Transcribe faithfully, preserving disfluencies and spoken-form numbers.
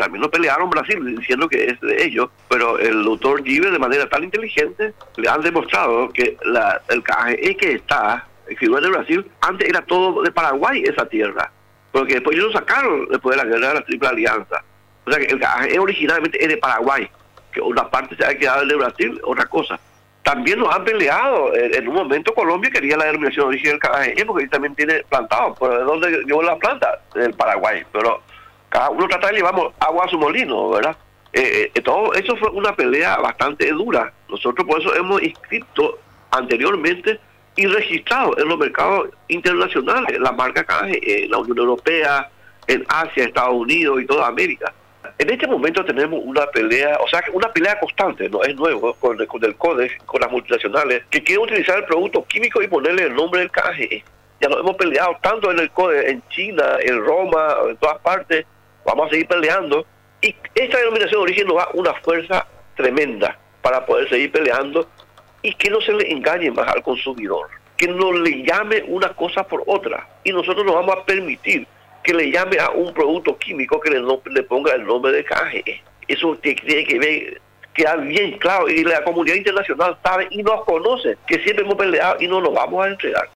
también lo pelearon Brasil, diciendo que es de ellos, pero el doctor Gibe, de manera tan inteligente, le han demostrado que la, el K G E que está, el figura de Brasil, antes era todo de Paraguay esa tierra, porque después ellos lo sacaron después de la guerra de la Triple Alianza. O sea que el K G E originalmente es de Paraguay, que una parte se ha quedado de Brasil, otra cosa. También nos han peleado, en, en un momento Colombia quería la denominación de origen del K G E, porque ahí también tiene plantado, pero ¿de dónde llevó la planta? Del Paraguay, pero cada uno trata de llevar agua a su molino, ¿verdad? Eh, eh, todo eso fue una pelea bastante dura. Nosotros por eso hemos inscrito anteriormente y registrado en los mercados internacionales la marca K G E, en la Unión Europea, en Asia, Estados Unidos y toda América. En este momento tenemos una pelea, o sea, una pelea constante, no es nuevo, con, con el Codex, con las multinacionales, que quieren utilizar el producto químico y ponerle el nombre del K G E. Ya nos hemos peleado tanto en el Codex, en China, en Roma, en todas partes, vamos a seguir peleando. Y esta denominación de origen nos da una fuerza tremenda para poder seguir peleando y que no se le engañe más al consumidor, que no le llame una cosa por otra. Y nosotros nos vamos a permitir que le llame a un producto químico que le, no, le ponga el nombre de K G E. Eso tiene que ver, queda bien claro, y la comunidad internacional sabe y nos conoce que siempre hemos peleado y no nos vamos a entregar.